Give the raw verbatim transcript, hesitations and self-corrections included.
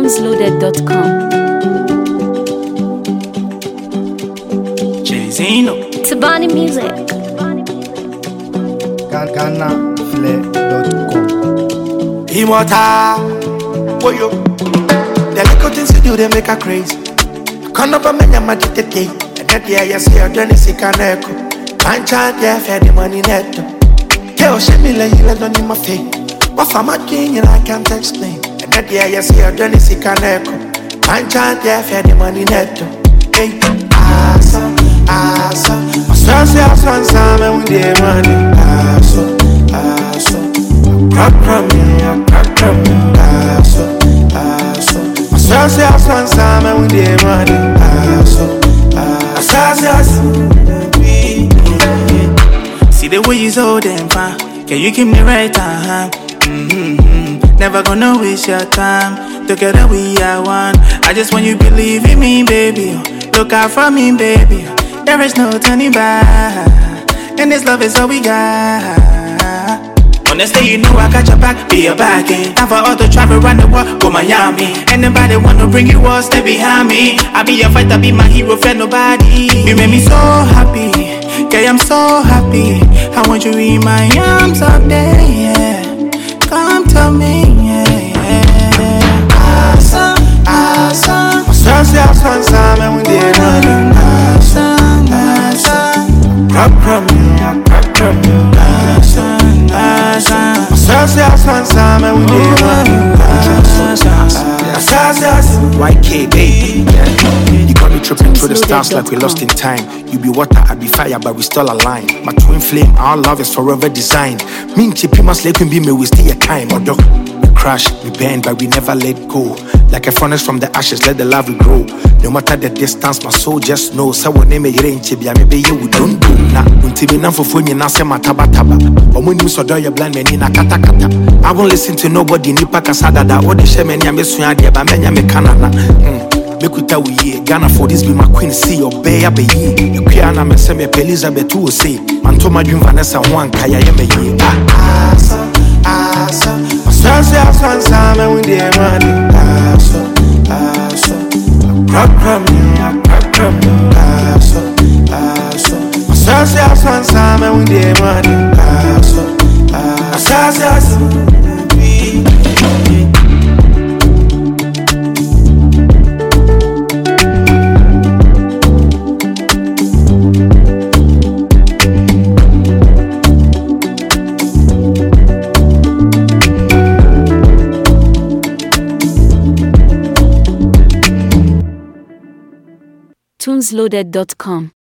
tunes loaded dot com. Jay-Zino Tabani Music. Ghana Flair dot com. Immortal, boy yo. The little things you do they make her crazy. Come up and make my day. And that year you see her doing the sick and echo. Can't charge yeah for the money net. Tell she me like you let on in my face. What for my king and I can't explain. And that year you see her doing the sick and echo. Can't charge yeah for the money net. Hey, asa, asa. My son say I son some with the money. Asa, asa. Crack from me, crack from me. Asa, asa. My son say I son some with the money. Asa, asa, asa. See the way you so damn fine. Can you give me right time? Mm-hmm. Never gonna waste your time. Together we are one. I just want you believe in me, baby. Look out for me, baby. There is no turning back. And this love is all we got. Honestly, you know I got your back, be your back in. Time for all to travel around the world, go Miami. Anybody wanna bring you all, stay behind me. I be your fighter, be my hero, fear nobody. You make me so happy, yeah, I'm so happy. I want you in my arms all day, yeah. Come to me, yeah, yeah. Awesome, awesome. My son say I son some with the money. Awesome, awesome. Crack from me, crack from me. Awesome, awesome. My son say I son some with the money. Y K baby, yeah. You got me tripping through the stars like we lost in time. You be water, I be fire, but we still aligned. My twin flame, our love is forever designed. Me and Chippy must let me be me, we stay a time, or dog. We crash, we bend, but we never let go. Like a furnace from the ashes, let the love grow. No matter the distance, my soul just knows. So when they make it in Chibia, maybe you would don't do now. Until we know for phone, you now say my taba taba. But when you saw your blind men in a kata kata, I won't listen to nobody. Nipa kasada da, or the shaman yamesuya, but many mekanana. Mekuta we ye, Ghana for this be my queen, see your bay abe ye. The Kiana me seme Elizabeth who say, Mantoma Jum Vanessa one kaya yeme ye. Asa, asa. My son say I son some with the money. Asa, asa. Crack from me, crack from me. Asa, asa. My son say I son some with the money. Asa, asa, asa. tunes loaded dot com